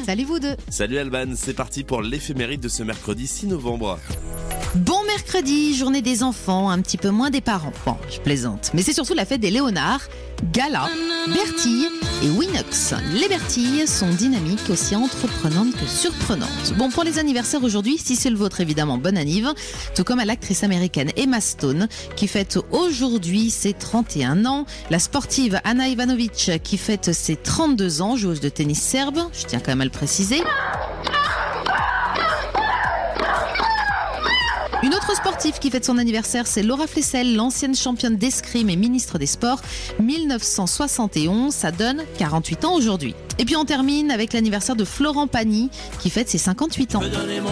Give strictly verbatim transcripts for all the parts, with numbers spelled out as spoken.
Salut vous deux. Salut Alban, c'est parti pour l'éphéméride de ce mercredi six novembre. Bon mercredi, journée des enfants, un petit peu moins des parents. Bon, je plaisante. Mais c'est surtout la fête des Léonards, Gala, Bertille et Winox. Les Bertilles sont dynamiques, aussi entreprenantes que surprenantes. Bon, pour les anniversaires aujourd'hui, si c'est le vôtre évidemment, bonne anniv. Tout comme à l'actrice américaine Emma Stone, qui fête aujourd'hui ses trente et un ans. La sportive Ana Ivanovic, qui fête ses trente-deux ans, joueuse de tennis serbe. Je tiens quand même à le préciser. Une autre sportive qui fête son anniversaire, c'est Laura Flessel, l'ancienne championne d'escrime et ministre des Sports, dix-neuf cent soixante et onze, ça donne quarante-huit ans aujourd'hui. Et puis on termine avec l'anniversaire de Florent Pagny, qui fête ses cinquante-huit ans.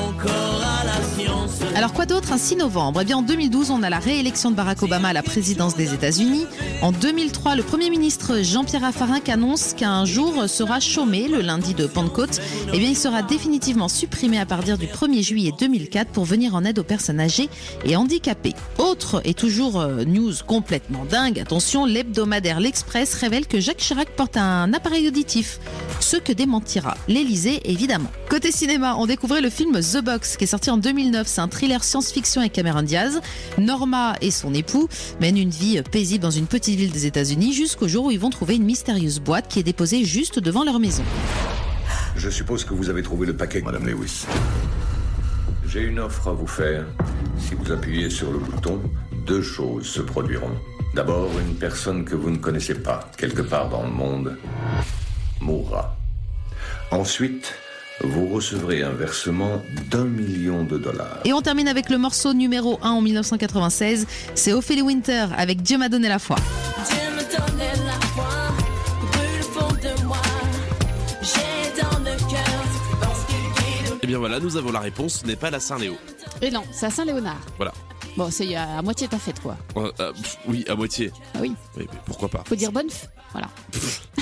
Alors quoi d'autre un six novembre? Eh bien en deux mille douze, on a la réélection de Barack Obama à la présidence des États-Unis. En deux mille trois, le Premier ministre Jean-Pierre Raffarin annonce qu'un jour sera chômé, le lundi de Pentecôte. Eh bien il sera définitivement supprimé à partir du premier juillet deux mille quatre pour venir en aide aux personnes âgées et handicapées. Autre et toujours euh, news complètement dingue, attention, l'hebdomadaire L'Express révèle que Jacques Chirac porte un appareil auditif. Ce que démentira l'Élysée, évidemment. Côté cinéma, on découvrait le film The Box, qui est sorti en deux mille neuf. C'est un thriller science-fiction avec Cameron Diaz. Norma et son époux mènent une vie paisible dans une petite ville des États-Unis jusqu'au jour où ils vont trouver une mystérieuse boîte qui est déposée juste devant leur maison. Je suppose que vous avez trouvé le paquet, Madame Lewis. J'ai une offre à vous faire. Si vous appuyez sur le bouton, deux choses se produiront. D'abord, une personne que vous ne connaissez pas, quelque part dans le monde, mourra. Ensuite, vous recevrez un versement d'un million de dollars. Et on termine avec le morceau numéro un en dix-neuf cent quatre-vingt-seize. C'est Ophélie Winter avec Dieu m'a donné la foi. Dieu m'a donné la foi, brûle au fond de moi. J'ai dans le cœur parce qu'il guide. Et bien voilà, nous avons la réponse, ce n'est pas la Saint-Léo. Et non, c'est à Saint-Léonard. Voilà. Bon, c'est à, à moitié ta fête, quoi. Euh, euh, pff, oui, à moitié. Ah oui, Oui, mais pourquoi pas. faut dire bonne f... Voilà. Pff.